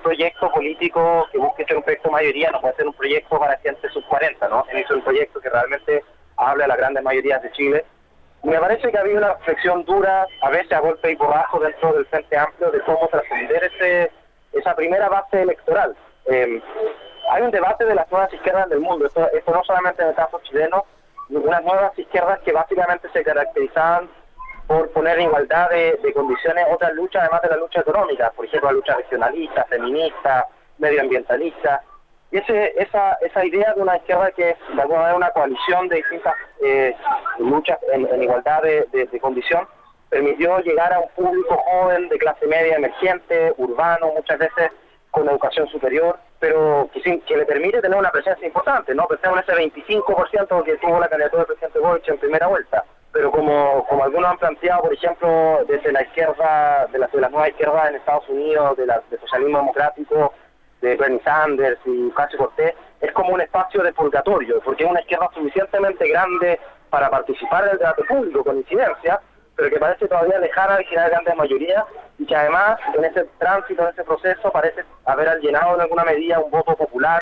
proyecto político que busque ser un proyecto de mayoría no puede ser un proyecto para gente sub 40, ¿no? Es un proyecto que realmente habla a las grandes mayorías de Chile. Y me parece que había una reflexión dura, a veces a golpe y porrazo dentro del Frente Amplio, de cómo trascender esa primera base electoral. Hay un debate de las nuevas izquierdas del mundo, esto no solamente en el caso chileno, unas nuevas izquierdas que básicamente se caracterizaban por poner en igualdad de condiciones otras luchas, además de la lucha económica, por ejemplo, la lucha regionalista, feminista, medioambientalista. Y esa idea de una izquierda que es de alguna manera una coalición de distintas luchas en igualdad de condición, permitió llegar a un público joven de clase media emergente, urbano, muchas veces con educación superior, pero que le permite tener una presencia importante, ¿no? Pensemos en ese 25% que tuvo la candidatura del presidente Boric en primera vuelta. Pero como algunos han planteado, por ejemplo, desde la izquierda, de las nuevas izquierdas en Estados Unidos, del socialismo democrático, de Bernie Sanders y Ocasio-Cortez, es como un espacio de purgatorio, porque es una izquierda suficientemente grande para participar en el debate público con incidencia, pero que parece todavía lejana de generar grandes mayorías y que además en ese tránsito, en ese proceso, parece haber alienado en alguna medida un voto popular